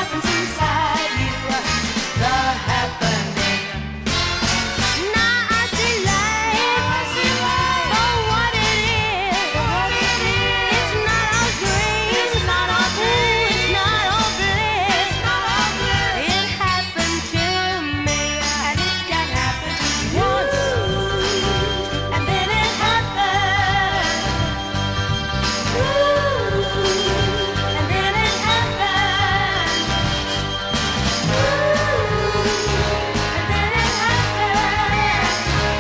happens inside you. The happening. Now I see life for what it is. It's not all green, it's not all blue, it's not all bliss. It happened to me, and it can happen to you once, and then it happened. And then it happened. And then it happened.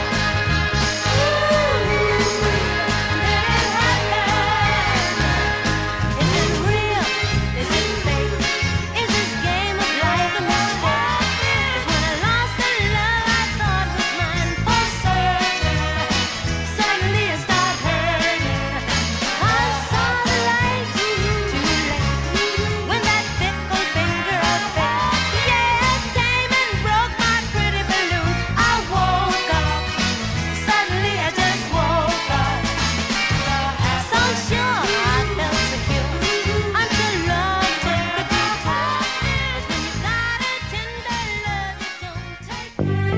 Is it real? Is it fake? Is this game of life a mistake? 'Cause when I lost the love I thought was mine for certain, suddenly it started hurting. I saw the light too late when that fickle finger of fate, yeah, came and broke my pretty balloon. I woke up, suddenly I just woke up. So sure I felt secure until love took a detour. 'Cause when you got a tender love, it don't take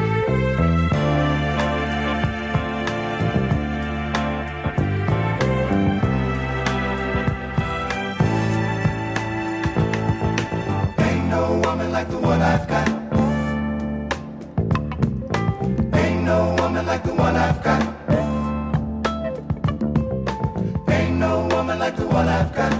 Ain't no woman like the one I've got. Ain't no woman like the one I've got. Ain't no woman like the one I've got.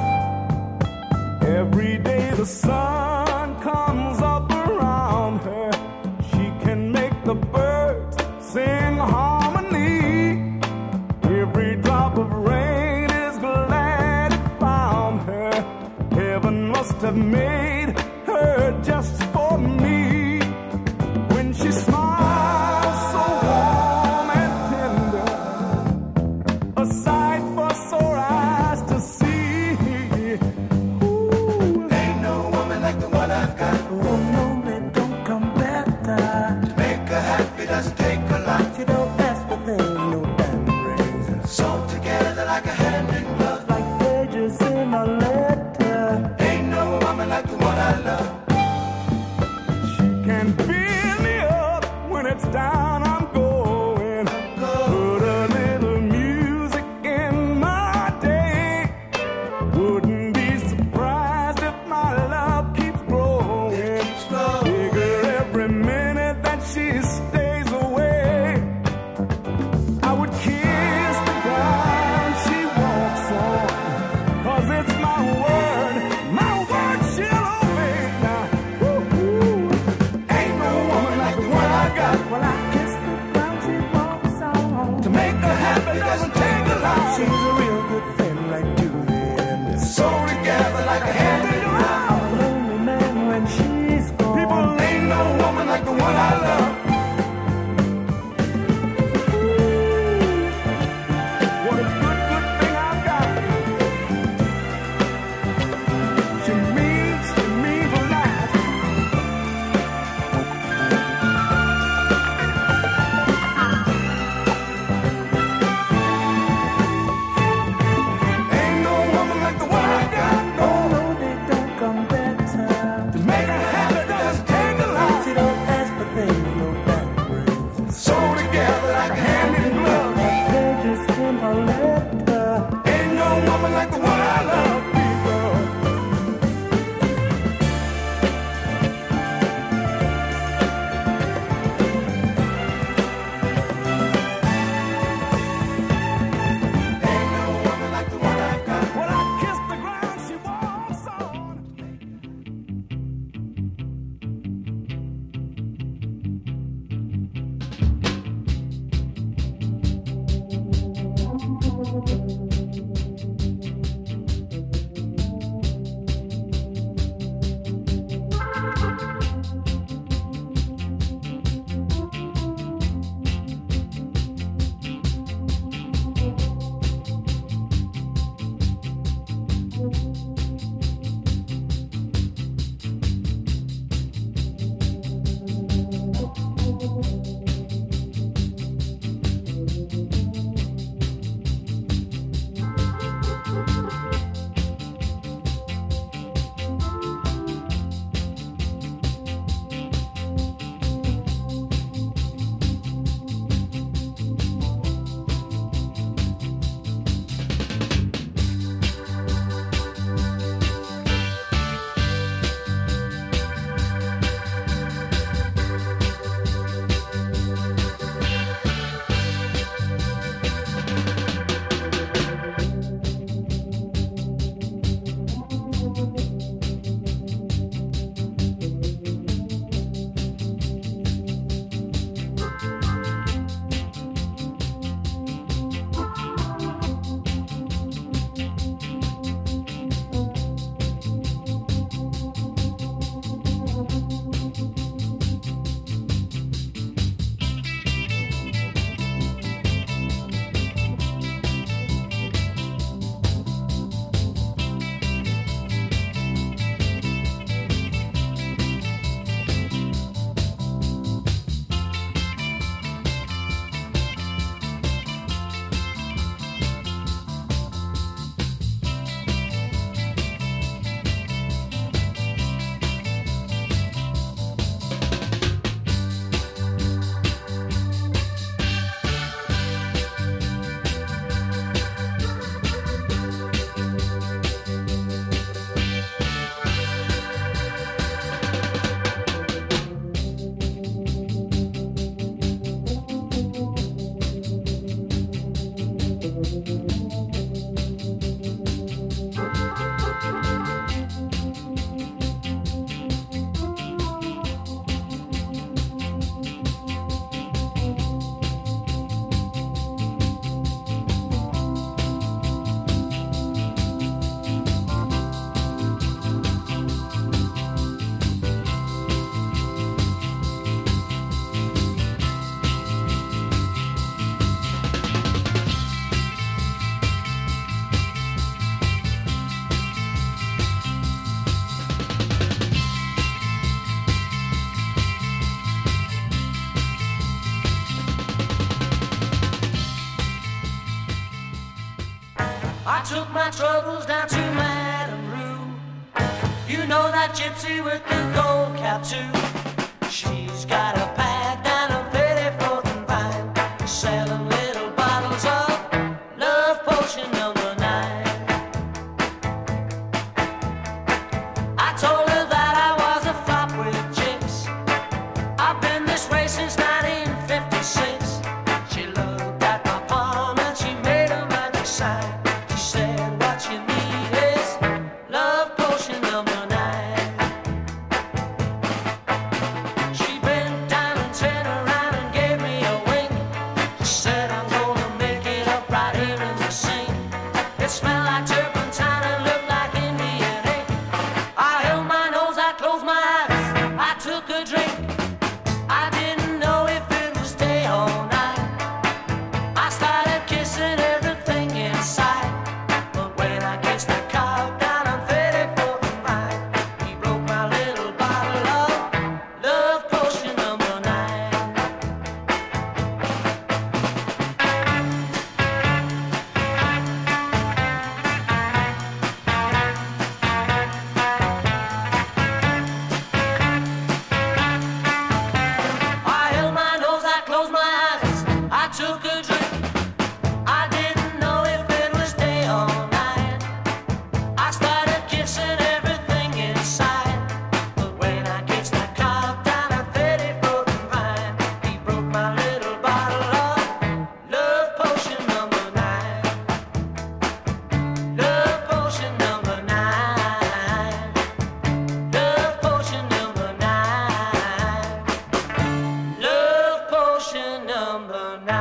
Every day the sun comes up around her. She can make the birds sing harmony. Every drop of rain is glad it found her. Heaven must have made her just for me. When she smiles so warm and tender, a sight for sore eyes to see. Ain't no woman like the one I've got. Oh no, it don't come better. To make her happy doesn't take a lot. You don't ask for things no diamond rings. Sewn together like a hand in glove. Like pages in a letter. Ain't no woman like the one I love. She can build me up when it's down. I'm going. Put a little music in my day. Wouldn't be surprised if my love keeps growing. Bigger every minute that she stays away. I would kiss the ground she walks on. 'Cause it's my word she'll obey now. Ain't no woman like the one I've got. Well, I kiss the ground she walks on. To make her happy doesn't take a lot. She's a real good friend like Julie and Sewn together like a hand in glove. a lonely man when she's gone. People, ain't no woman like the one I love. What a good thing I've got. She means to me for life. Ain't no woman like the one I got. No, No, they don't come better. to make her happy doesn't take a lot. She don't ask for things no diamond rings. Sewn together like a hand in glove. Pages in a letter. Ain't no woman like the one I love. People, ain't no woman like the one I've got. Well, I kiss the ground she walks on. took my troubles down to Madame Rue. You know that gypsy with the gold cap too. She's got a pad down on 34th and Vine, selling little bottles of love potion number 9. I told her that I was a flop with chicks. I've been this way since 1956. She looked at my palm and she made a magic sign. She said, what you need is love potion number 9. She bent down and turned around and gave me a wink. She said, I'm gonna make it up right here in the sink. It smelled like turpentine and looked like Indian ink. I held my nose, I closed my eyes, I took a drink. I didn't know if it was day or night. I started kissing everything inside. But when I kissed the cow down on 34th and Vine, he broke my little bottle of love potion number 9. I held my nose, I closed my eyes, I took a drink. I didn't know if it was day or night. I started kissing everything inside. But when I kissed that cow down at 34th and Vine, he broke my little bottle of love potion number 9. Love potion number 9. Love potion number 9. Love potion number 9.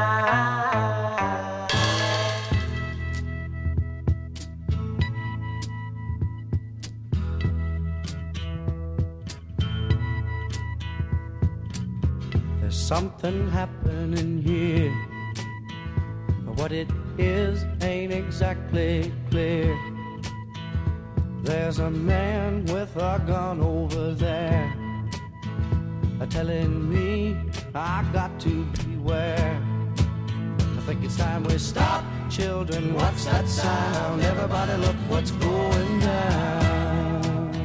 There's something happening here. What it is ain't exactly clear. There's a man with a gun over there, telling me I got to beware. I think it's time we stop, children. What's that sound? Everybody look what's going down.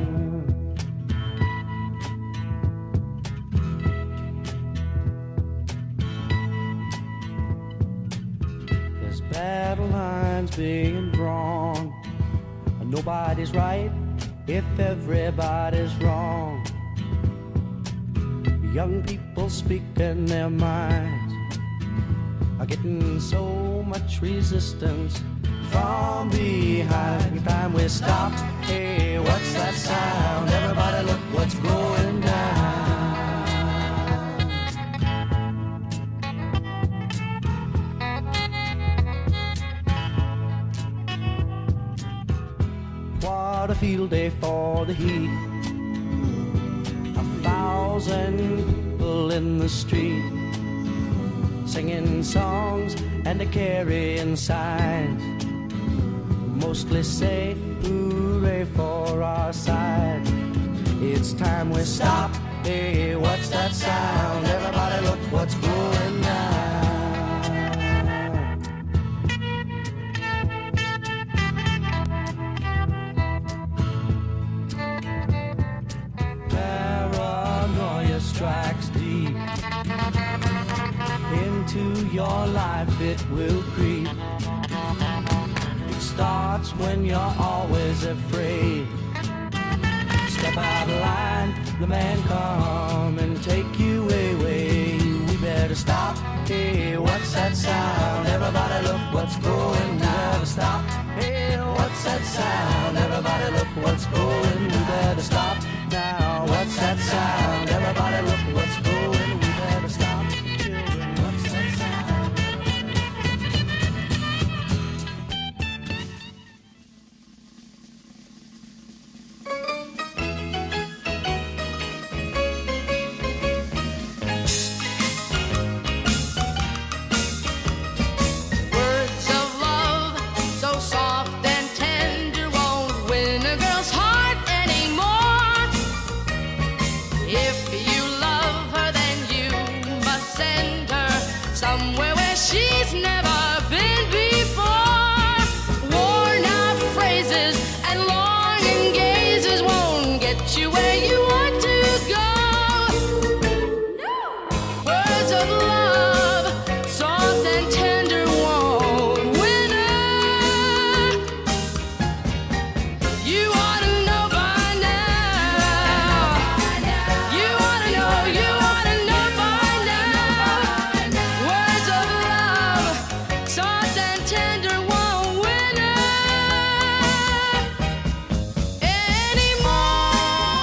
There's battle lines being drawn. Nobody's right if everybody's wrong. Young people speaking their minds are getting so much resistance from behind. Time we stop. Hey, what's that sound? Everybody look what's going down. What a field day for the heat. 1,000 people in the street, singing songs and carrying signs. Mostly say hooray for our side. It's time we stop. Hey, what's that sound? Everybody look what's going down. Paranoia strikes deep into your life, it will creep. It starts when you're always afraid. Step out of line, the man come and take you away. We better stop. Hey, what's that sound? Everybody look what's going down. We better stop. Hey, what's that sound? Everybody look what's going. We better stop now. What's that sound? Everybody look what's going. We better stop. Children, what's that sound? Words of love, so soft and tender, won't win a girl's heart anymore. you want to go. Words of love, soft and tender, won't win her. You ought to know by now. You ought to know by now. Words of love, soft and tender, won't win her anymore.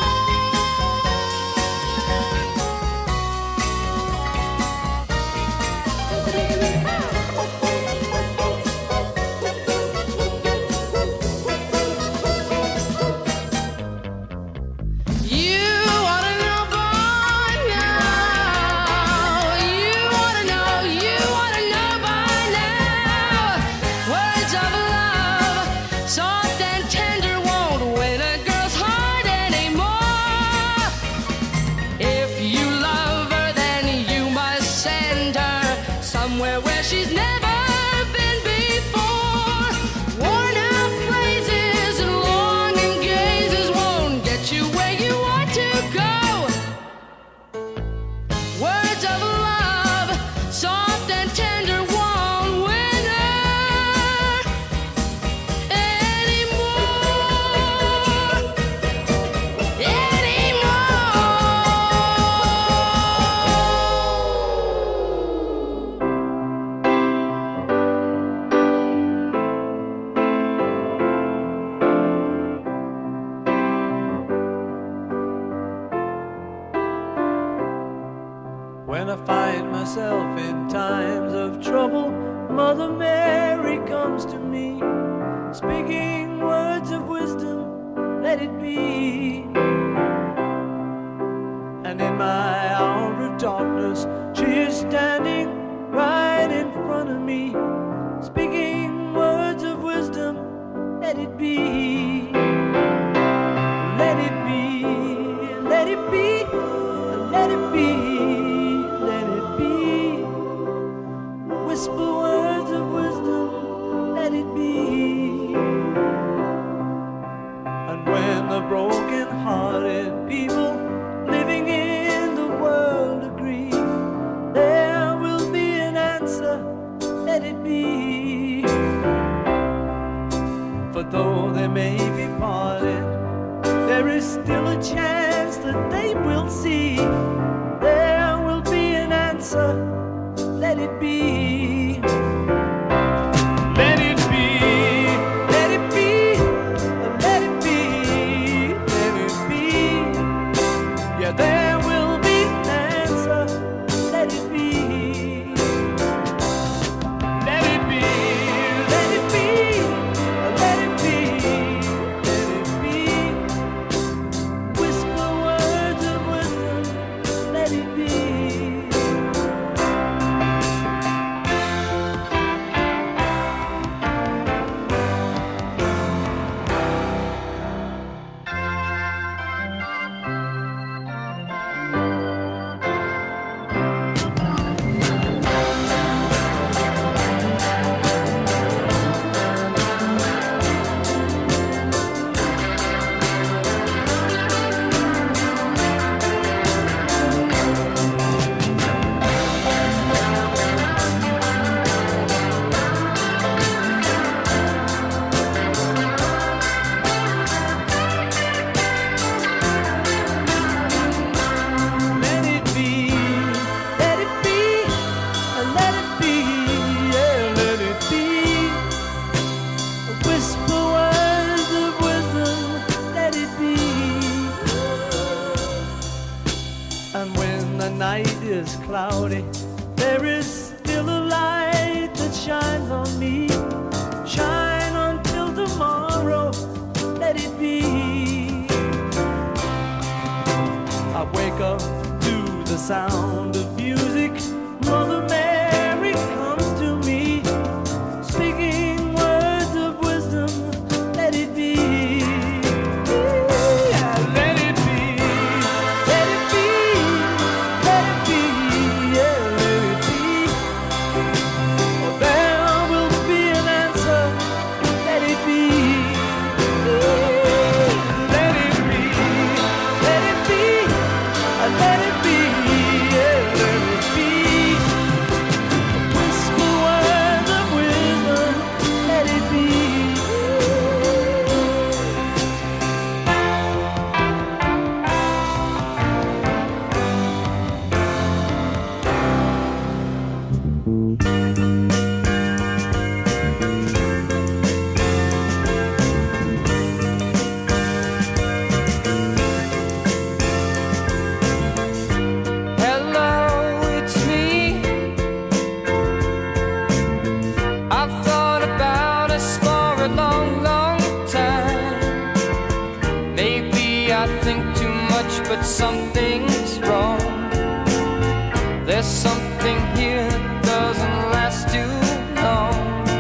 You ought to know by now. You ought to know by now. Words of love, soft and tender, won't win a girl's heart anymore. If you love her, then you must send her somewhere where she's never been before. Worn out phrases and longing gazes won't get you where you want to go. Words of love, soft and tender, won't win her anymore. When I find myself in times of trouble, Mother Mary comes to me, speaking words of wisdom, let it be. And in my hour of darkness, she is standing right in front of me, speaking words of wisdom, let it be. Let it be, let it be, let it be, let it be. Whisper words of wisdom, let it be. And when the broken-hearted people living in the world agree, there will be an answer, let it be. For though they may be parted, there is still a chance that they will see. There will be an answer, let it be. Let it be, let it be, let it be, let it be. Yeah, there will be an answer, let it be. Let it be, let it be, let it be, let it be. Whisper words of wisdom, let it be. night is cloudy, there is still a light that shines on me. Shine until tomorrow, let it be. I wake up to the sound of music. Mother Mary comes to me, speaking words of wisdom, let it be. Let it but something's wrong. There's something here that doesn't last too long.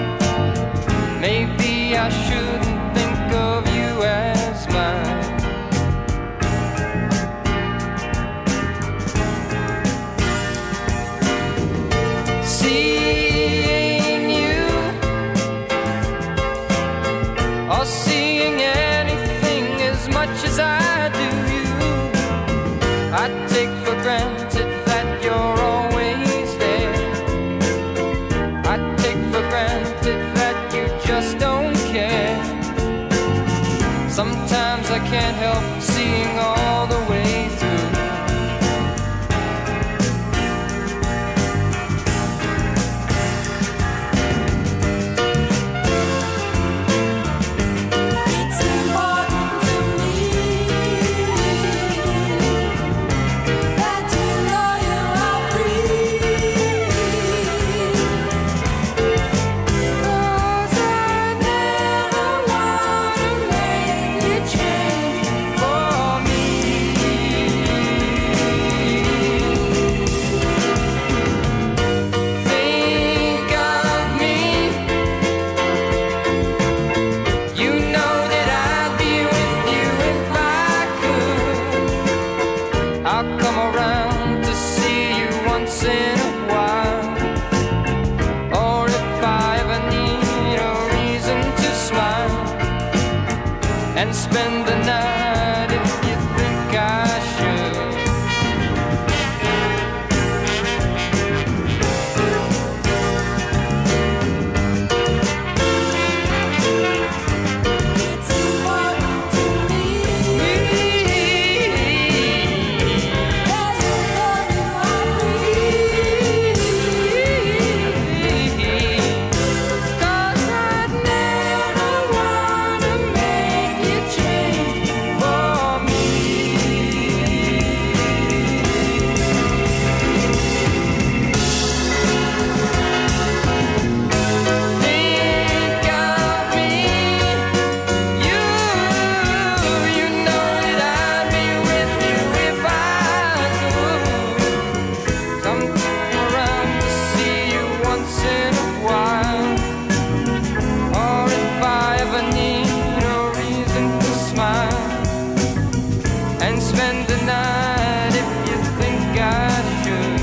Maybe I shouldn't think of you as mine. Seeing you or seeing anything as much as I do you, I take for granted that you're always there. I take for granted that you just don't care. Sometimes I can't help seeing all the way through. It's important to me that you know you are free. 'Cause I never wanna make you change for me. Think of me. You know that I'd be with you if I could. I'll come around to see you once in a while. Or if I ever need a reason to smile and spend the night if you think I should. It's important to me that you know you are free. 'Cause I'd never wanna make you change for me. Think of me. You know that I'd be with you if I could. Come around to see you once in a while. Or if I ever need a reason to smile and spend the night if you think I should.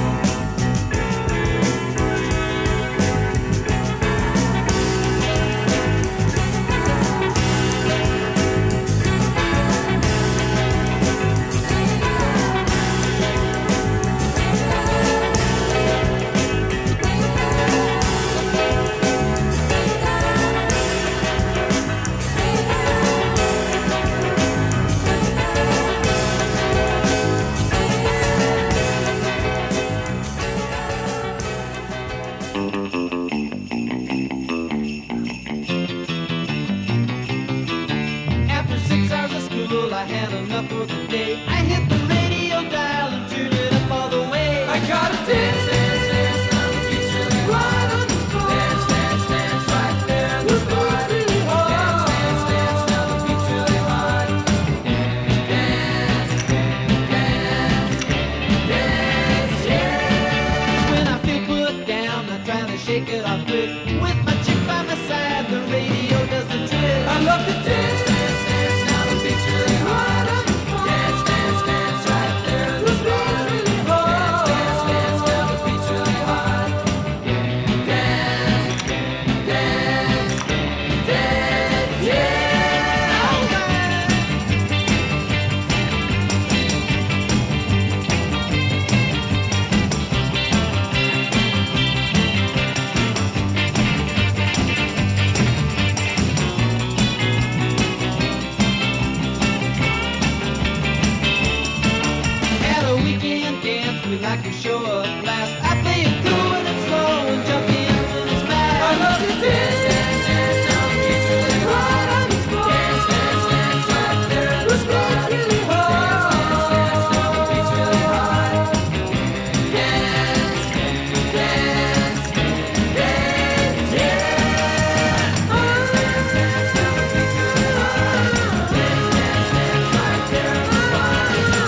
After 6 hours of school, I had enough for the day. I hit the radio dial and turned it up all the way. I gotta dance, dance, dance, now the beat's really hot. Right on the spot. Dance, dance, dance, right there in the spot. really hot. Dance, dance, dance, now the beat's really hot. Dance, dance, dance, yeah. When I feel put down, I try to shake it off quick. With my chick by my side, the radio does the trick. I love to dance, dance, dance, now the beat's really hot. Dance, dance, dance, right there in the spot. Dance, dance, dance, now the beat's really hot. Dance, dance, dance, yeah. At a weekend dance, we like to show a blast. I play it cool and it's slow and jump in when it's fast. I love to dance, dance, dance, now the beat's really hot. Dance, dance, dance, right there in the spot. Dance, dance, dance, now the beat's really hot. Dance, dance, dance, yeah. Dance, dance, dance, now the beat's really hot. Dance, dance, dance, right there in the spot.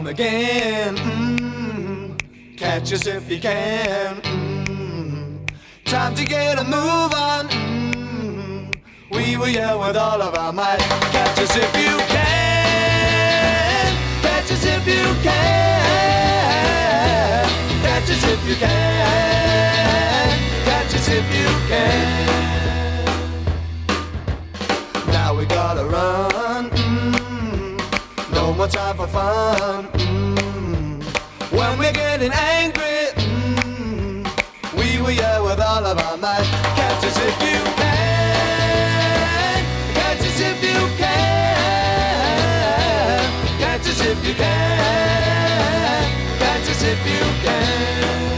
again. Catch us if you can. Time to get a move on. We will yell with all of our might. Catch us if you can. Catch us if you can. Catch us if you can. Catch us if you can. Now we gotta run. No more time for fun. When we're getting angry, we will yell with all of our might. Catch us if you can. Catch us if you can. Catch us if you can. Catch us if you can.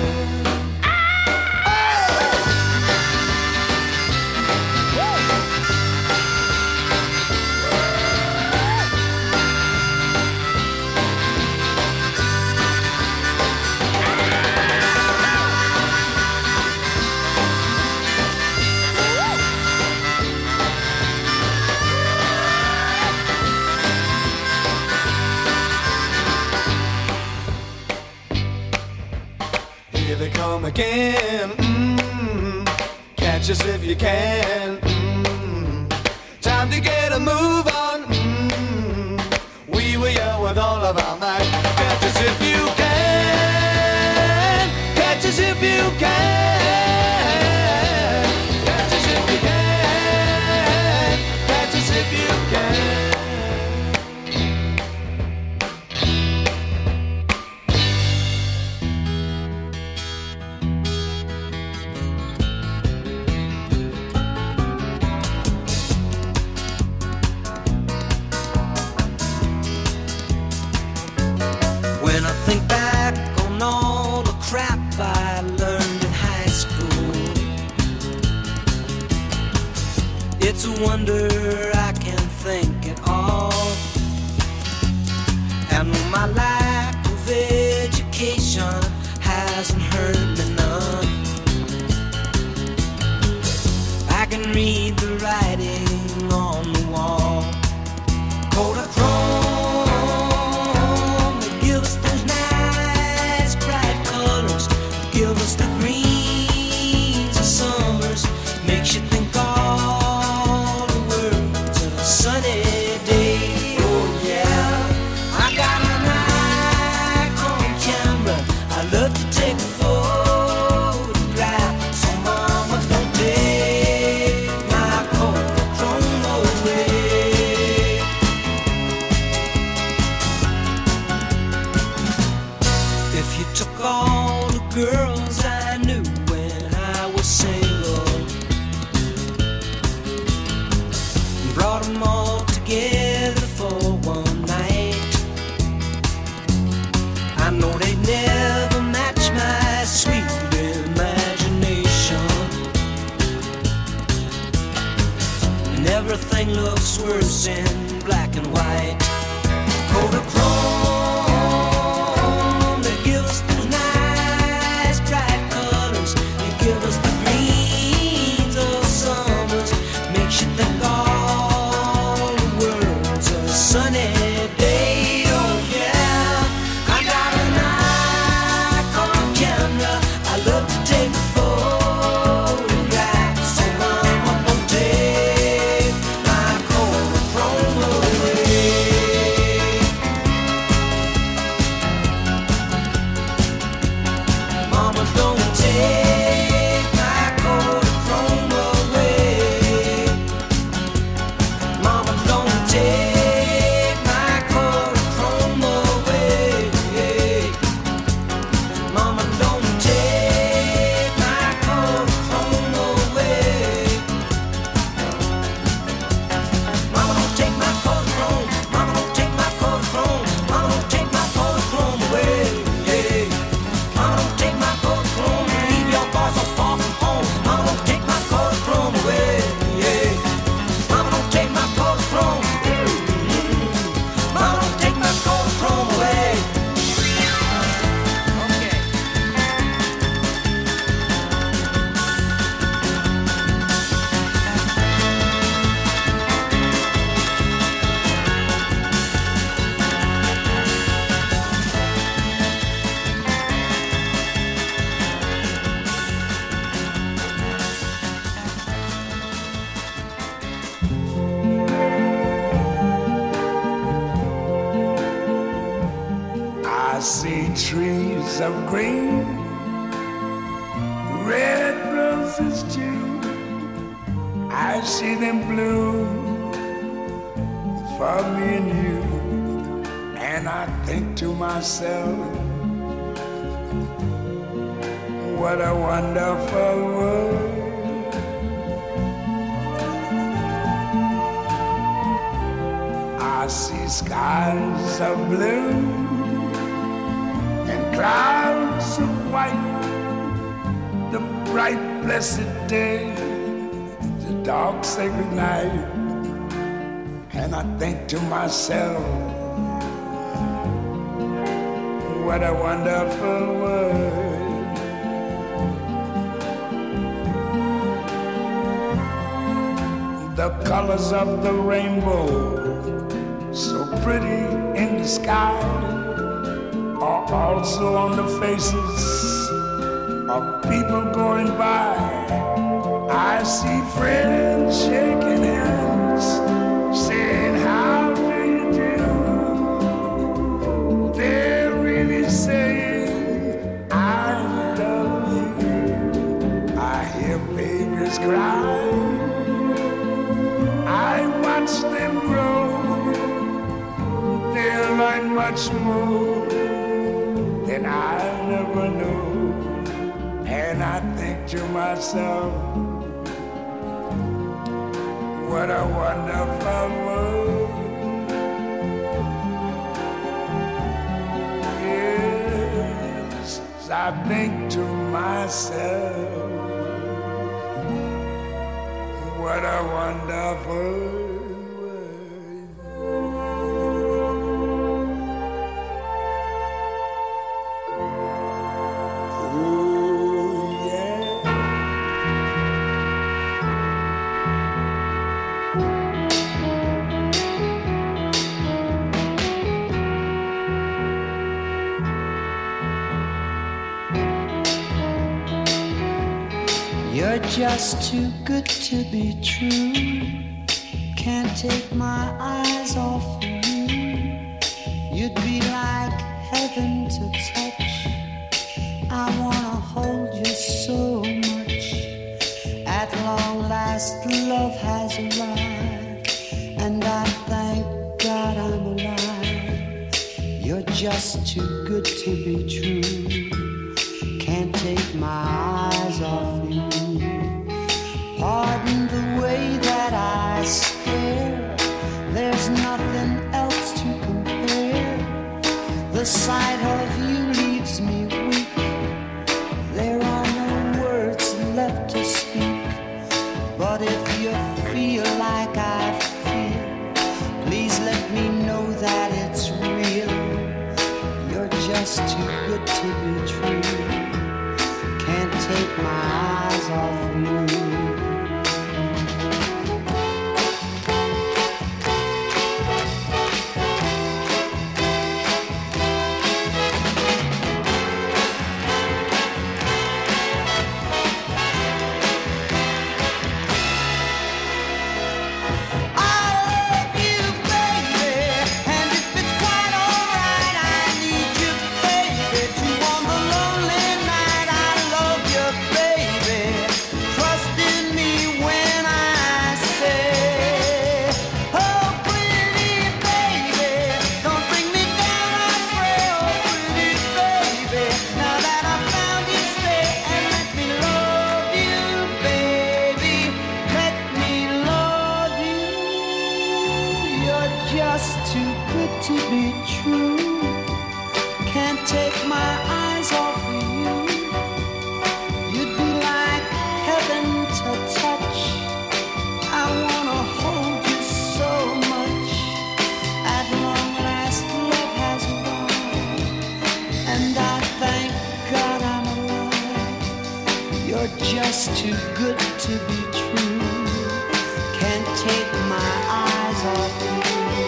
Here they come again. Catch us if you can. Time to get a move on. We will yell with all of our might. Catch us if you can. Catch us if you can. Catch us if you can. Catch us if you can. When I think back on all the crap I learned in high school, it's a wonder I can think at all. And my lack of education hasn't hurt me none. I can read the writing on the wall. Kodachrome, they give us those nice bright colors, give us the greens of summers, makes you think all the world's a sunny day. Oh yeah, I got an Nikon camera, I love to take a photograph, so mama don't take my Kodachrome away. If you took all the girls I knew when I was single, brought them all together for one night, I know they'd never match my sweet imagination. And everything looks worse in black and white. Kodachrome, they give us those nice bright colors, they give us the greens of summers, makes you think all the world's a sunny day. Oh yeah, I got a Nikon camera, I love to take a photograph, so mama don't take my Kodachrome away. of green, red roses too. I see them bloom for me and you, and I think to myself, what a wonderful world. I see skies of blue and clouds of white, the bright blessed day, the dark sacred night, and I think to myself, what a wonderful world. The colors of the rainbow, so pretty in the sky, are also on the faces of people going by. I see friends shaking hands, saying, how do you do? They're really saying, I love you. I hear babies cry, I watch them grow. They'll learn much more than I never knew. And I think to myself, what a wonderful world. Yes, I think to myself, what a wonderful world. Oh, yeah. You're just too good to be true. Can't take my eyes off of you. You'd be like heaven to touch. I wanna hold you so much. At long last, love has arrived, and I thank God I'm alive. You're just too good to be true. Can't take my eyes off you. Pardon the way that I stare. There's nothing else to compare. The sight of you leaves me weak. There are no words left to speak. But if you feel like I feel, please let me know that it's real. You're just too good to be true. Can't take my eyes off you. Just too good to be true. Can't take my eyes off you.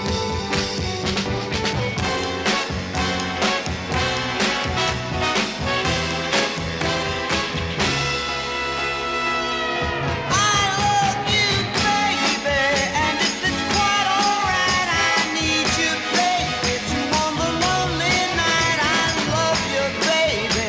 I love you, baby, and if it's quite alright, I need you, baby, to on the lonely night. I love you, baby.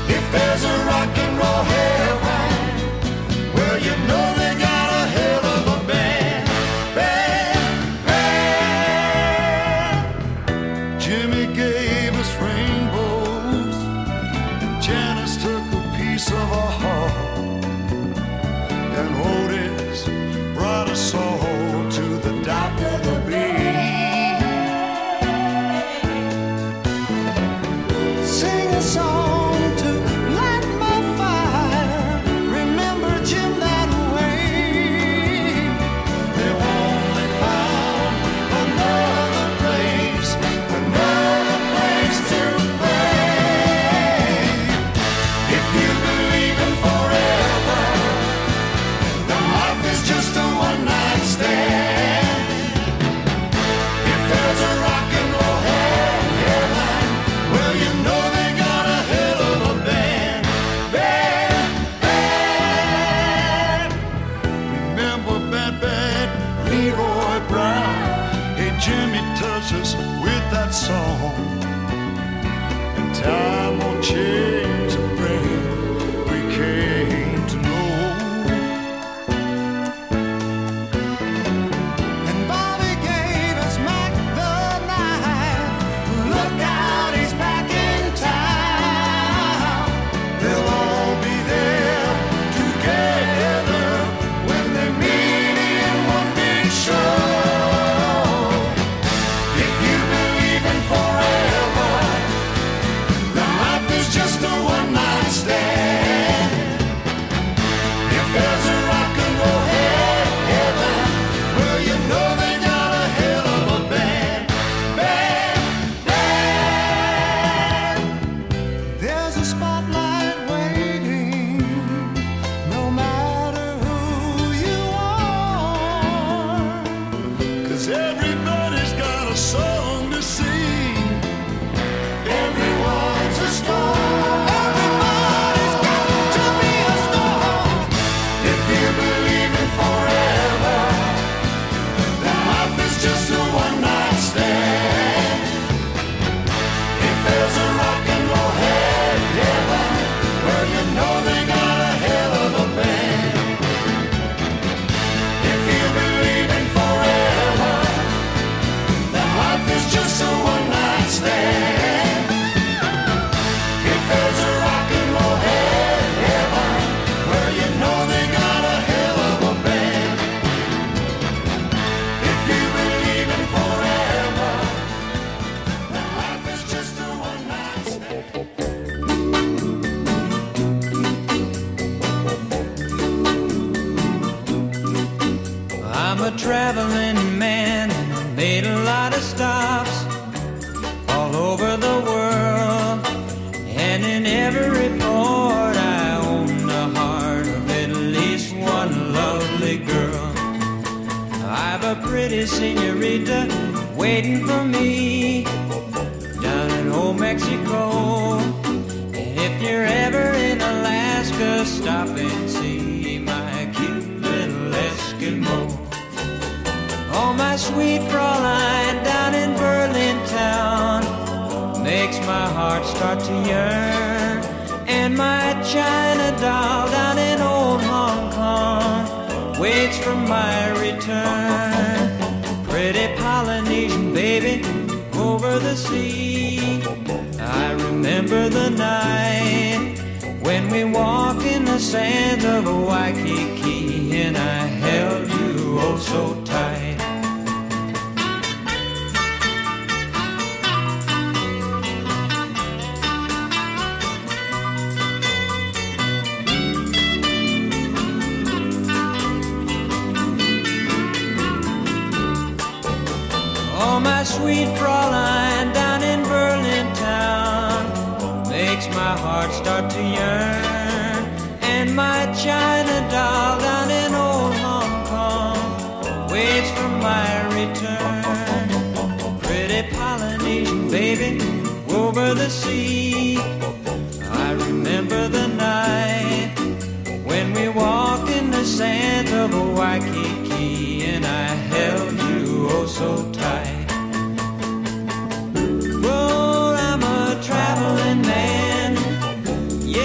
If there's a rock and roll heaven, well, you know they got a hell of a band. Jimmy gave us rainbows, Janice took a piece of our heart, and Otis brought us all to the dock of the bay. Sing a song to light my fire. Remember Jim that way. They've only found another place to play. If you believe in forever, then life is just a one-night stand. If there's a rock and roll heaven, well, you know they got a hell of a band. Remember bad Leroy Brown? Hey, Jimmy touched us with that song. And time won't change the way we came to know. And Bobby gave us Mac the knife. Look out, he's back in town. They'll all be there together when they meet in one big show. If you believe in forever, then life is just a one-night stand. If there's a rock and roll heaven, well, you know they got a hell of a band. There's a spotlight waiting, no matter who you are, 'cause everybody's got a song to sing. Everyone's a star. Everybody's got to be a star. If you believe in forever, then life is just a one-night stand. If there's a rock and roll heaven, well, you know they got a hell of a band. If you believe in forever, then life is just a one-night stand. If there's a rock and roll heaven, well, you know they got a hell of a band. If you believe in forever, then life is just a one-night stand. I'm a traveling man, made a lot of stops all over the world, and in every port I own the heart of at least one lovely girl. I've a pretty senorita waiting for me down in old Mexico, and if you're ever in Alaska, stop and see my cute little Eskimo. Oh, my sweet Fraulein down in Berlin town makes my heart start to yearn, and my China doll down in old Hong Kong waits for my return. Pretty Polynesian baby over the sea, I remember the night when we walked in the sands of Waikiki, and I held you oh so tight. Oh, my sweet Fraulein down in Berlin town makes my heart start to yearn, and my China doll down in old Hong Kong waits for my return. Pretty Polynesian baby over the sea, I remember the night when we walked in the sands of Waikiki, and I held you oh so tight. Well, I'm a traveling man,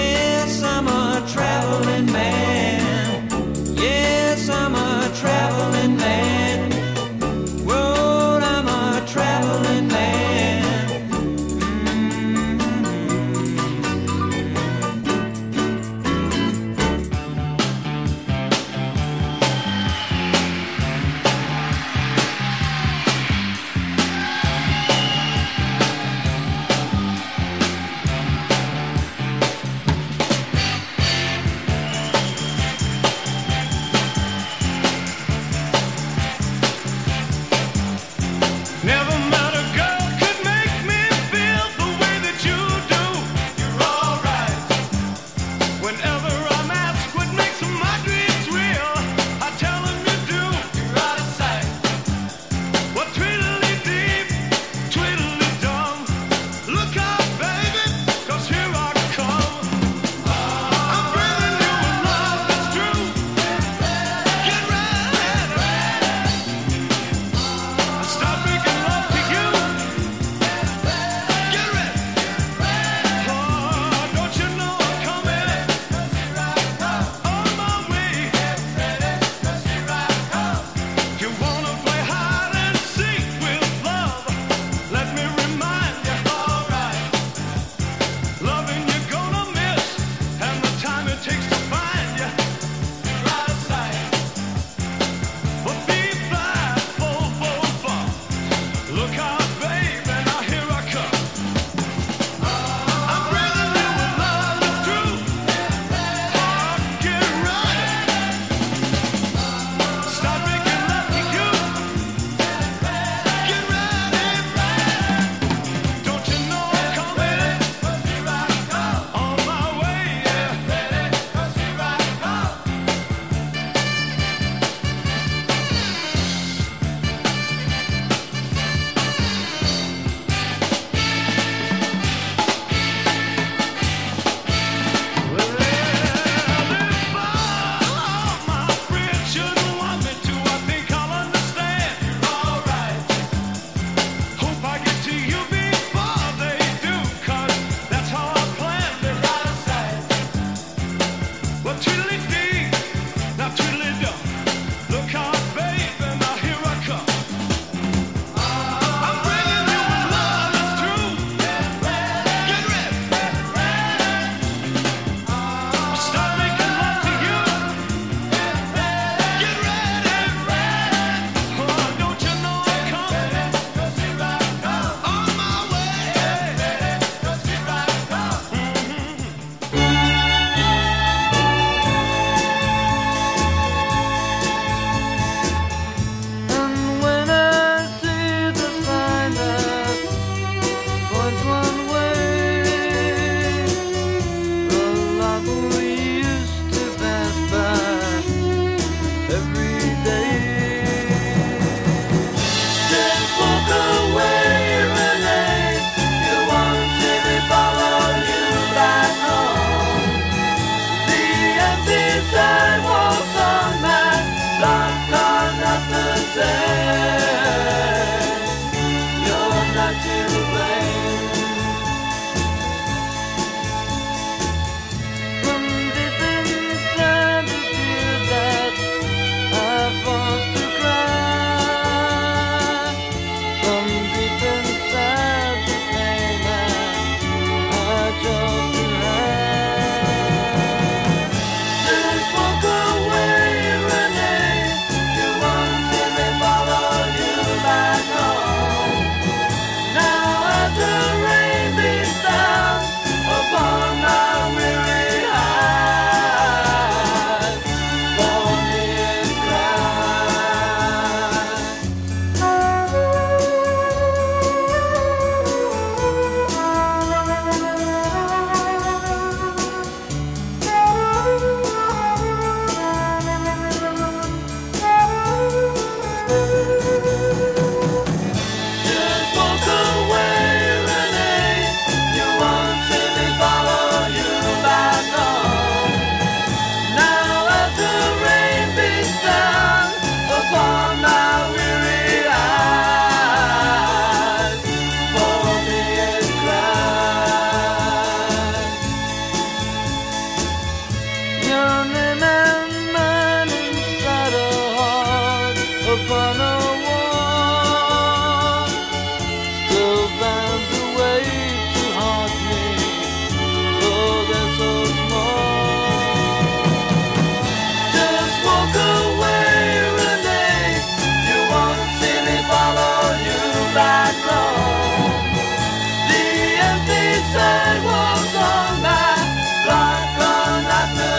101 still finds a way to haunt me. Oh, they're so small. Just walk away, Renee. You won't see me follow you right long. The empty sidewalks on my block are not the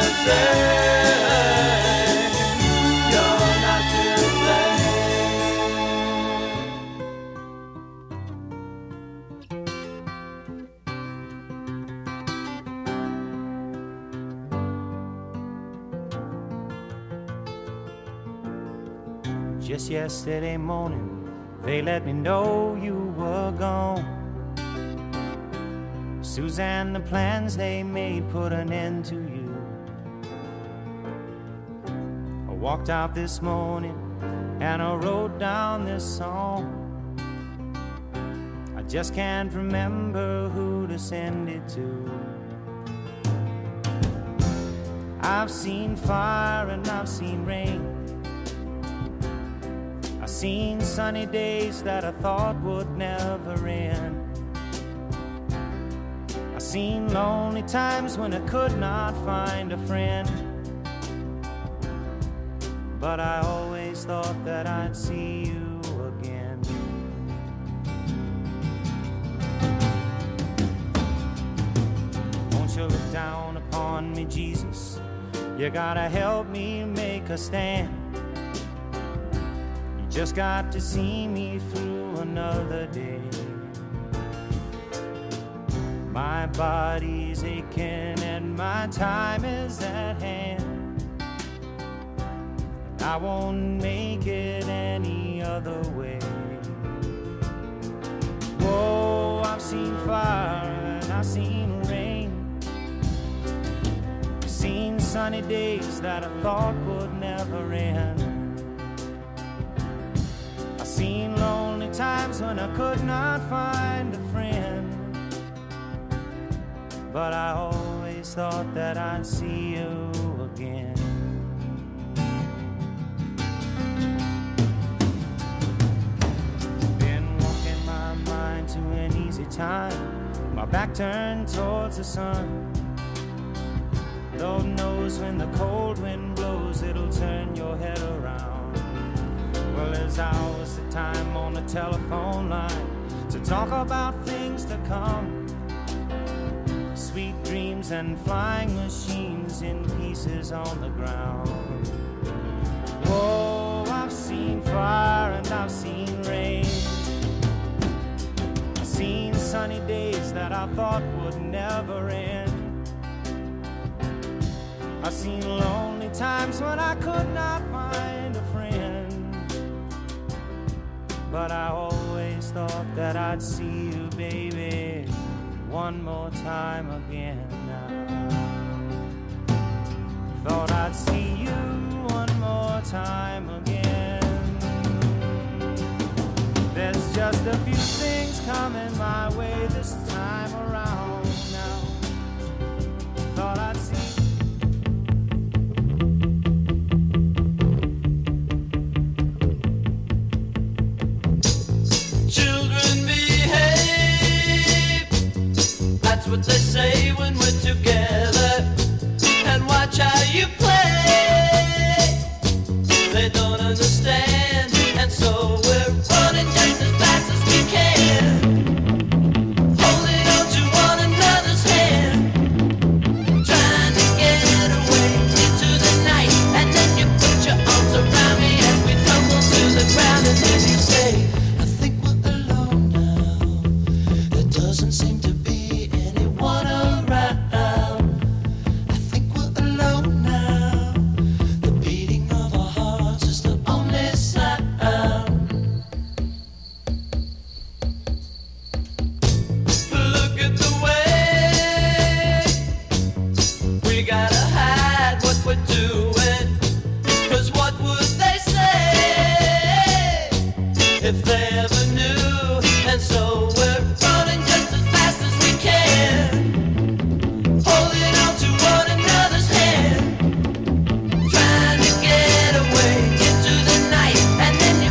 same. You're not to blame. Just yesterday morning, they let me know you were gone. Suzanne, the plans they made put an end to you. I walked out this morning and I wrote down this song. I just can't remember who to send it to. I've seen fire and I've seen rain. I've seen sunny days that I thought would never end. I've seen lonely times when I could not find a friend. But I always thought that I'd see you again. Won't you look down upon me, Jesus? You gotta help me make a stand. You just got to see me through another day. My body's aching and my time is at hand. I won't make it any other way. Whoa, I've seen fire and I've seen rain. I've seen sunny days that I thought would never end. I've seen lonely times when I could not find a friend. But I always thought that I'd see you again. Been walking my mind to an easy time, my back turned towards the sun. Lord knows when the cold wind blows, it'll turn your head around. Well, there's hours of time on the telephone line to talk about things to come. Sweet dreams and flying machines in pieces on the ground. Whoa, I've seen fire and I've seen rain. I've seen sunny days that I thought would never end. I've seen lonely times when I could not find a friend. But I always thought that I'd see you, baby, one more time again now. Thought I'd see you one more time again. There's just a few things coming my way this time around now. Thought I'd see children behave. That's what they say when we're together. And watch how you play. They don't understand, and so we're running just as fast as we can, holding on to one another's hand, trying to get away into the night. And then you put your arms around me as we tumble to the ground, and then you say, I think we're alone now. There doesn't seem to be anyone around. I think we're alone now. The beating of our hearts is the only sound. Look at the way we gotta hide what we're doing. 'Cause what would they say if they ever knew? And so we're running just as fast as we can, holding on to one another's hand, trying to get away into the night. And then you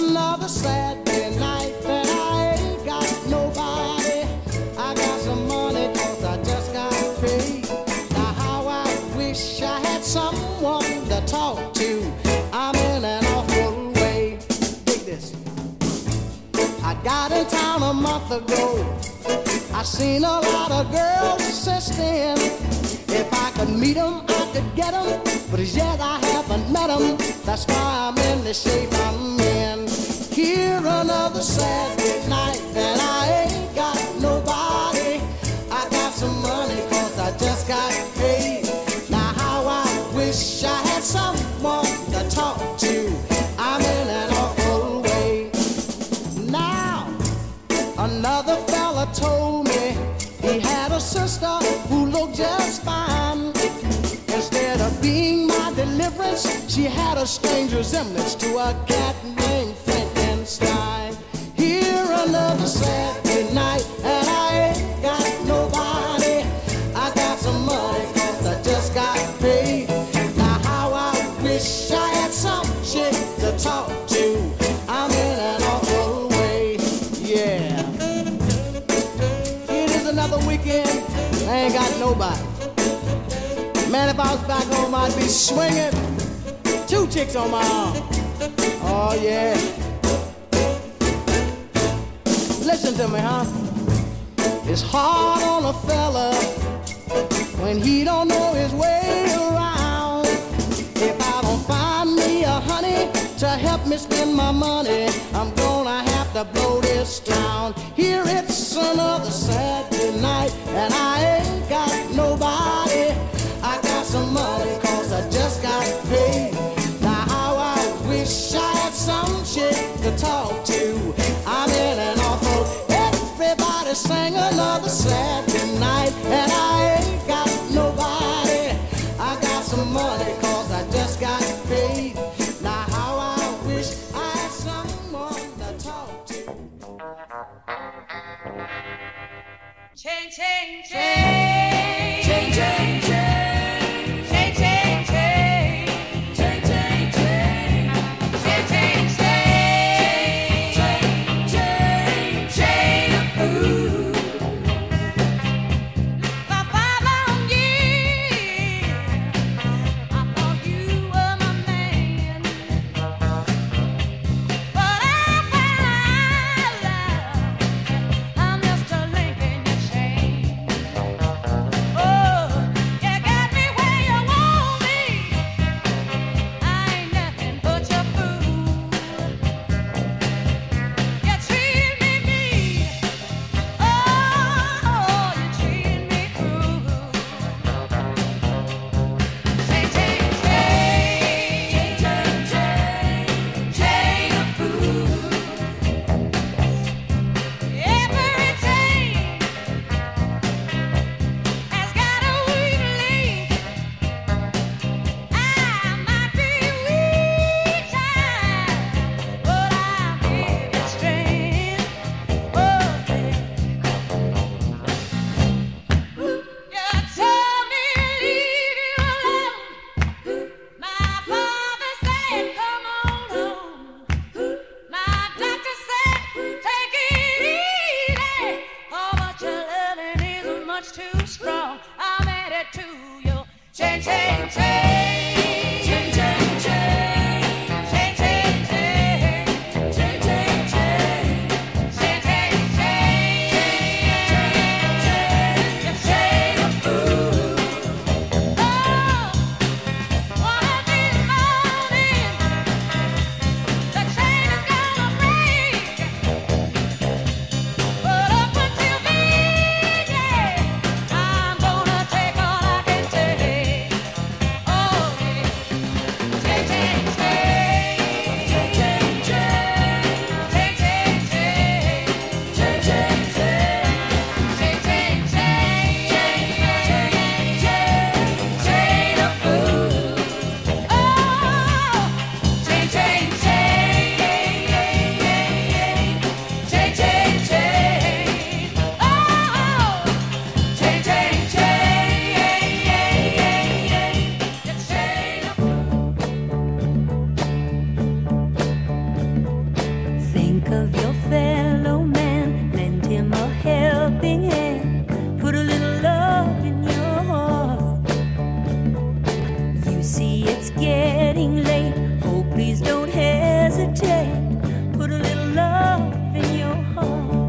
another Saturday night that I ain't got nobody. I got some money 'cause I just got paid. Now how I wish I had someone to talk to. I'm in an awful way. Dig this. I got in town a month ago. I seen a lot of girls since then. If I could meet them, I could get them. But as yet I haven't met them. That's why I'm in the shape I'm in. Here another Saturday night and I ain't got nobody. I got some money 'cause I just got paid. Now how I wish I had someone to talk to. I'm in an awful way. Now another fella told me he had a sister who looked just fine. Instead of being my deliverance, she had a strange resemblance to a cat named Frankenstein. Here another Saturday night and I ain't got nobody. I got some money 'cause I just got paid. Now how I wish I had some chick to talk to. I'm in an awful way, yeah. It is another weekend, I ain't got nobody. Man, if I was back home, I'd be swinging 2 chicks on my arm. Oh, yeah. Listen to me, huh? It's hard on a fella when he don't know his way around. If I don't find me a honey to help me spend my money, I'm gonna have to blow this town. Here it's another Saturday night and I ain't got nobody. I got some money 'cause I just got paid. Now how I wish I had some chick to talk to. I'm in an awful. Everybody sing another Saturday night and I ain't got nobody. I got some money 'cause I just got paid. Now how I wish I had someone to talk to. Chain, chain, chain, chain, chain, chain. I'm just a link in your chain. of you.